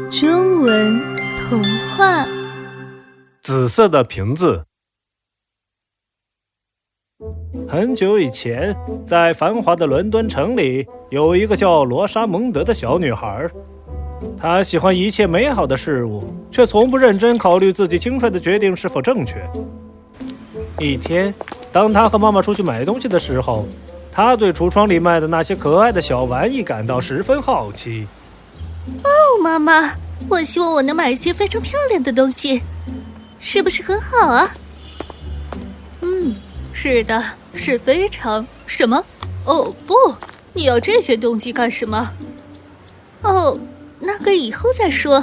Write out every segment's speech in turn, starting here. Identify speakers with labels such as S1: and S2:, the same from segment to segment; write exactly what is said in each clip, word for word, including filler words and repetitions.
S1: 中文童话。
S2: 紫色的瓶子。很久以前，在繁华的伦敦城里，有一个叫罗莎蒙德的小女孩。她喜欢一切美好的事物，却从不认真考虑自己轻率的决定是否正确。一天，当她和妈妈出去买东西的时候，她对橱窗里卖的那些可爱的小玩意感到十分好奇。
S1: 哦，妈妈，我希望我能买一些非常漂亮的东西，是不是很好啊？
S3: 嗯，是的，是非常……什么？哦不，你要这些东西干什么？
S1: 哦，那个以后再说。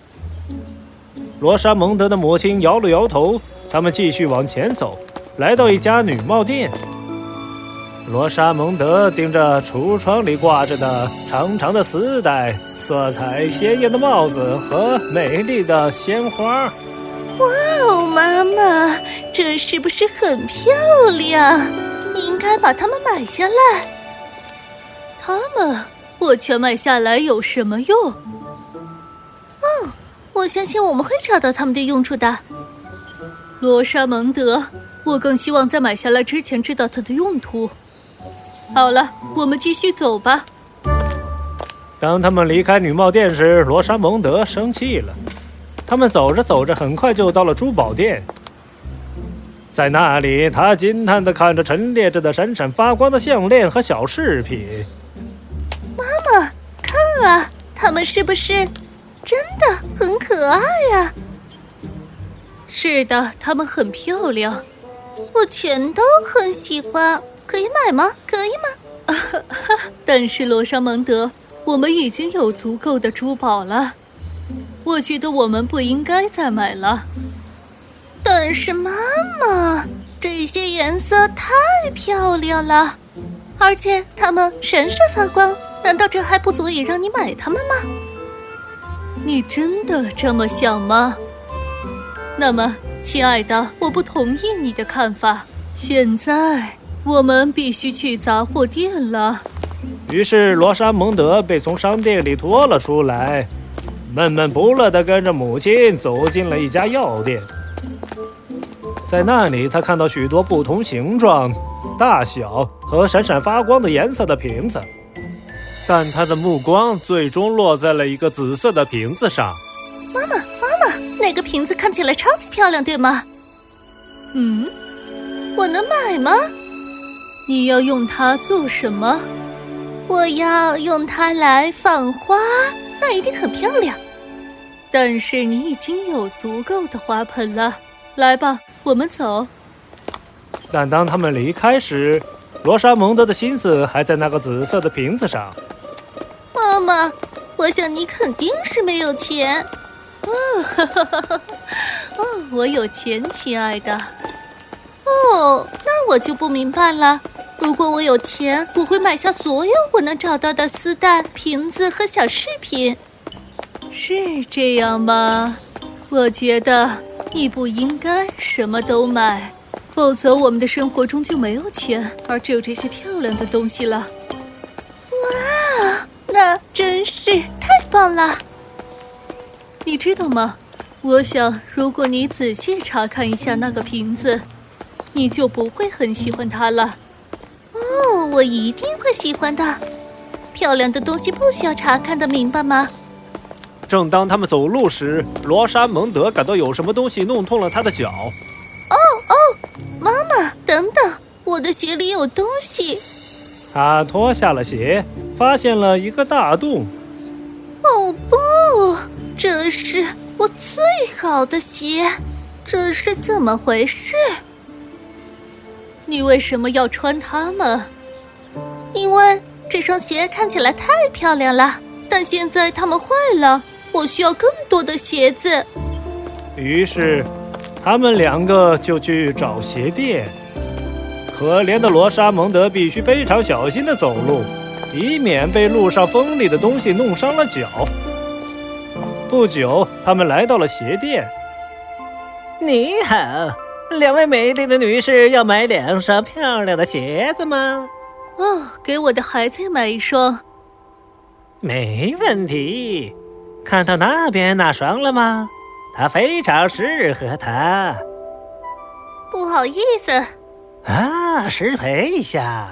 S2: 罗莎蒙德的母亲摇了摇头，他们继续往前走，来到一家女帽店。罗莎蒙德盯着橱窗里挂着的长长的丝带、色彩鲜艳的帽子和美丽的鲜花。
S1: 哇哦，妈妈，这是不是很漂亮？你应该把它们买下来。
S3: 它们，我全买下来有什么用？
S1: 哦，我相信我们会找到它们的用处的。
S3: 罗莎蒙德，我更希望在买下来之前知道它的用途。好了，我们继续走吧。
S2: 当他们离开女帽店时，罗莎蒙德生气了。他们走着走着，很快就到了珠宝店。在那里，他惊叹地看着陈列着的闪闪发光的项链和小饰品。
S1: 妈妈，看啊，它们是不是真的很可爱呀？
S3: 是的，它们很漂亮，
S1: 我全都很喜欢。可以买吗？可以吗？
S3: 但是罗莎蒙德，我们已经有足够的珠宝了，我觉得我们不应该再买了。
S1: 但是妈妈，这些颜色太漂亮了，而且它们闪闪发光，难道这还不足以让你买它们吗？
S3: 你真的这么想吗？那么，亲爱的，我不同意你的看法。现在我们必须去杂货店了。
S2: 于是罗莎蒙德被从商店里拖了出来，闷闷不乐地跟着母亲走进了一家药店。在那里，他看到许多不同形状、大小和闪闪发光的颜色的瓶子，但他的目光最终落在了一个紫色的瓶子上。
S1: 妈妈，妈妈，那个瓶子看起来超级漂亮，对吗？
S3: 嗯，
S1: 我能买吗？
S3: 你要用它做什么？
S1: 我要用它来放花，那一定很漂亮。
S3: 但是你已经有足够的花盆了，来吧，我们走。
S2: 但当他们离开时，罗莎蒙德的心思还在那个紫色的瓶子上。
S1: 妈妈，我想你肯定是没有钱。
S3: 哦，哈哈哈哈哦，我有钱，亲爱的。
S1: 哦，那我就不明白了。如果我有钱，我会买下所有我能找到的丝带、瓶子和小饰品。
S3: 是这样吗？我觉得你不应该什么都买，否则我们的生活中就没有钱，而只有这些漂亮的东西了。
S1: 哇，那真是太棒了！
S3: 你知道吗？我想，如果你仔细查看一下那个瓶子，你就不会很喜欢它了。
S1: 哦，我一定会喜欢的。漂亮的东西不需要查看的，明白吗？
S2: 正当他们走路时，罗莎蒙德感到有什么东西弄痛了他的脚。
S1: 哦哦，妈妈，等等，我的鞋里有东西。
S2: 他脱下了鞋，发现了一个大洞。
S1: 哦不，这是我最好的鞋，这是怎么回事？
S3: 你为什么要穿它们？
S1: 因为这双鞋看起来太漂亮了，但现在它们坏了，我需要更多的鞋子。
S2: 于是，他们两个就去找鞋店。可怜的罗莎蒙德必须非常小心地走路，以免被路上锋利的东西弄伤了脚。不久，他们来到了鞋店。
S4: 你好，两位美丽的女士要买两双漂亮的鞋子吗？
S3: 哦，给我的孩子也买一双。
S4: 没问题。 看到那边那双了吗？它非常适合他。
S1: 不好意思。
S4: 啊，适配一下。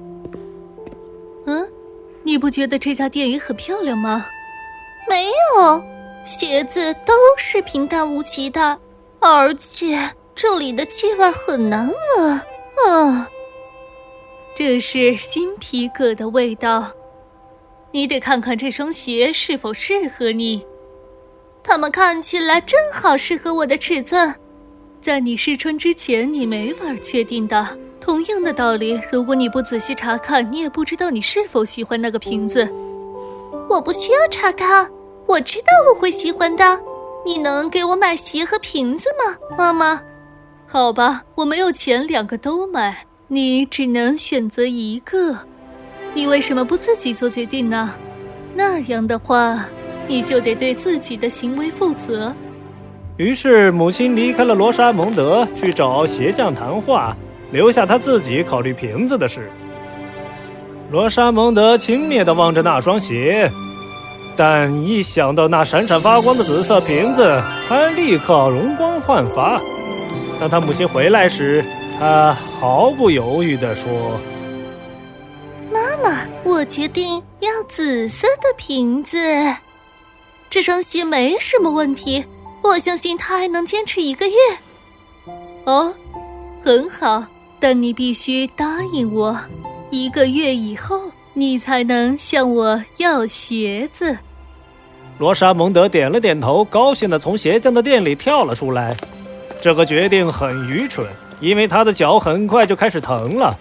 S3: 嗯，你不觉得这家店也很漂亮吗？
S1: 没有，鞋子都是平淡无奇的，而且这里的气味很难闻。嗯，
S3: 这是新皮革的味道。你得看看这双鞋是否适合你。
S1: 它们看起来正好适合我的尺寸。
S3: 在你试穿之前，你没法确定的。同样的道理，如果你不仔细查看，你也不知道你是否喜欢那个瓶子。
S1: 我不需要查看，我知道我会喜欢的。你能给我买鞋和瓶子吗，妈妈？
S3: 好吧，我没有钱两个都买，你只能选择一个。你为什么不自己做决定呢？那样的话，你就得对自己的行为负责。
S2: 于是母亲离开了罗莎蒙德，去找鞋匠谈话，留下他自己考虑瓶子的事。罗莎蒙德轻蔑地望着那双鞋，但一想到那闪闪发光的紫色瓶子，他立刻容光焕发。当他母亲回来时，他毫不犹豫地说：
S1: 妈妈，我决定要紫色的瓶子。这双鞋没什么问题，我相信它还能坚持一个月。
S3: 哦，很好，但你必须答应我，一个月以后你才能向我要鞋子。
S2: 罗莎蒙德点了点头，高兴地从鞋匠的店里跳了出来。这个决定很愚蠢，因为他的脚很快就开始疼了。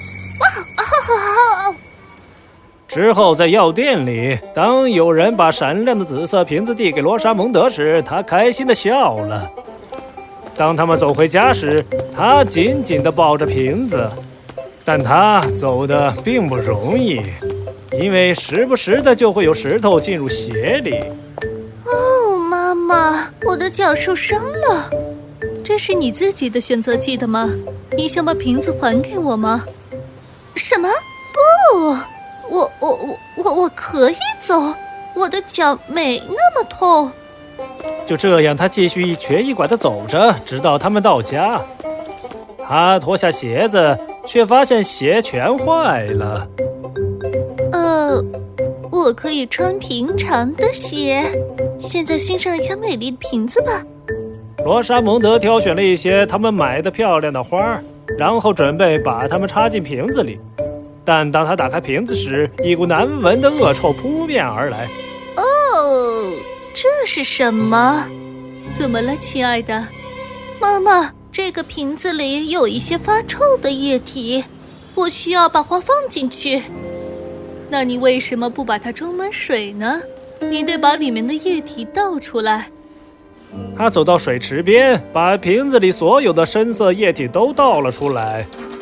S2: 之后在药店里，当有人把闪亮的紫色瓶子递给罗莎蒙德时，他开心地笑了。当他们走回家时，他紧紧地抱着瓶子，但他走得并不容易，因为时不时的就会有石头进入鞋里。
S1: 哦，妈妈，我的脚受伤了。
S3: 这是你自己的选择记得吗？你想把瓶子还给我吗？
S1: 什么？不，我我我我我可以走，我的脚没那么痛。
S2: 就这样，他继续一瘸一拐地走着，直到他们到家。他脱下鞋子，却发现鞋全坏了。
S1: 呃，我可以穿平常的鞋。现在欣赏一下美丽的瓶子吧。
S2: 罗莎蒙德挑选了一些他们买的漂亮的花，然后准备把它们插进瓶子里。但当他打开瓶子时，一股难闻的恶臭扑面而来。
S1: 哦，这是什么？
S3: 怎么了，亲爱的？
S1: 妈妈，这个瓶子里有一些发臭的液体，我需要把花放进去。
S3: 那你为什么不把它装满水呢？你得把里面的液体倒出来。
S2: 他走到水池边，把瓶子里所有的深色液体都倒了出来。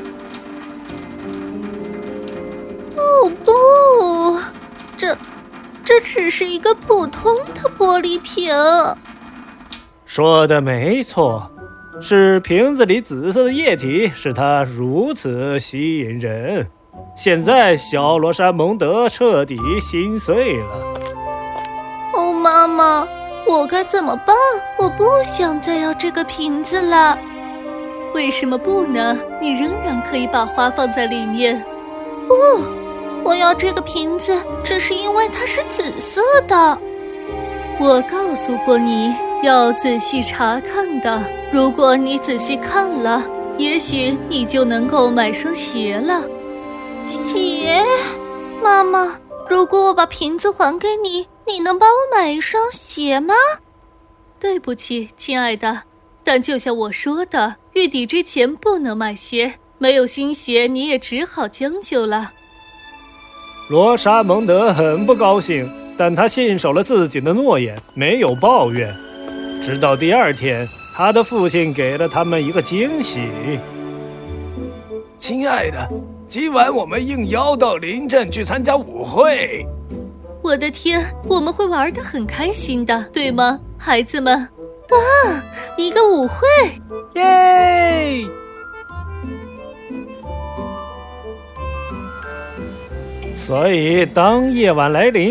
S1: 哦不，这这只是一个普通的玻璃瓶。
S2: 说的没错，是瓶子里紫色的液体使它如此吸引人。现在小罗莎蒙德彻底心碎了。
S1: 哦，妈妈，我该怎么办？我不想再要这个瓶子了。
S3: 为什么不呢？你仍然可以把花放在里面。
S1: 不，我要这个瓶子，只是因为它是紫色的。
S3: 我告诉过你要仔细查看的，如果你仔细看了，也许你就能够买双鞋了。
S1: 鞋？妈妈，如果我把瓶子还给你，你能帮我买一双鞋吗？
S3: 对不起，亲爱的，但就像我说的，月底之前不能买鞋，没有新鞋你也只好将就了。
S2: 罗莎蒙德很不高兴，但他信守了自己的诺言，没有抱怨。直到第二天，他的父亲给了他们一个惊喜。
S5: 亲爱的，今晚我们应邀到邻镇去参加舞会。
S3: 我的天，我们会玩得很开心的，对吗，孩子们？
S1: 哇，一个舞会！
S2: 耶！所以，当夜晚来临，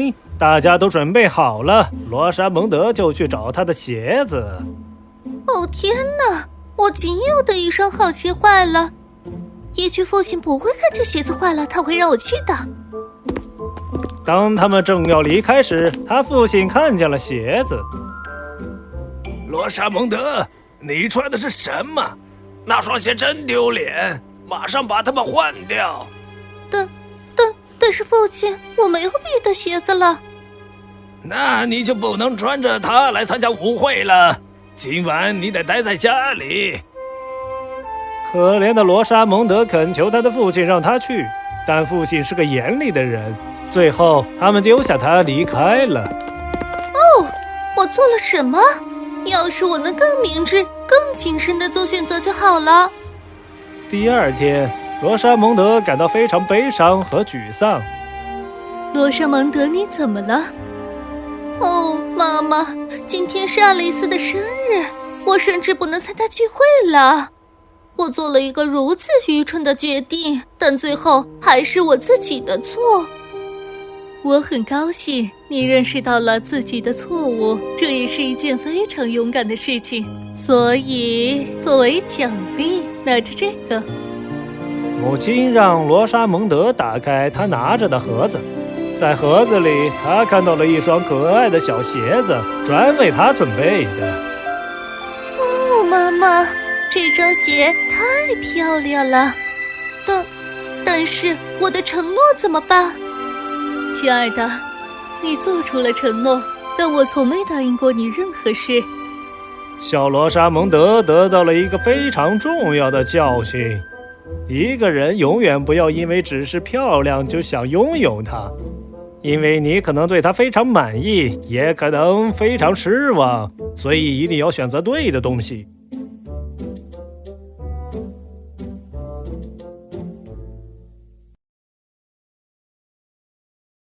S2: 大家都准备好了，罗莎蒙德就去找他的鞋子。
S1: 哦天哪！我仅有的一双好鞋坏了，也许父亲不会看见鞋子坏了，他会让我去的。
S2: 当他们正要离开时，他父亲看见了鞋子。
S5: 罗莎蒙德，你穿的是什么？那双鞋真丢脸，马上把它们换掉。
S1: 但但但是父亲，我没有别的鞋子了。
S5: 那你就不能穿着它来参加舞会了。今晚你得待在家里。
S2: 可怜的罗莎蒙德恳求他的父亲让他去，但父亲是个严厉的人。最后，他们丢下他离开了。
S1: 哦，我做了什么？要是我能更明智、更谨慎地做选择就好了。
S2: 第二天，罗莎蒙德感到非常悲伤和沮丧。
S3: 罗莎蒙德，你怎么了？
S1: 哦，妈妈，今天是爱丽丝的生日，我甚至不能参加聚会了。我做了一个如此愚蠢的决定，但最后还是我自己的错。
S3: 我很高兴你认识到了自己的错误，这也是一件非常勇敢的事情。所以，作为奖励，拿着这个。
S2: 母亲让罗莎蒙德打开他拿着的盒子，在盒子里，他看到了一双可爱的小鞋子，专为他准备的。
S1: 哦，妈妈，这双鞋太漂亮了。但，但是我的承诺怎么办？
S3: 亲爱的，你做出了承诺，但我从没答应过你任何事。
S2: 小罗莎蒙德得到了一个非常重要的教训：一个人永远不要因为只是漂亮就想拥有它，因为你可能对它非常满意，也可能非常失望，所以一定要选择对的东西。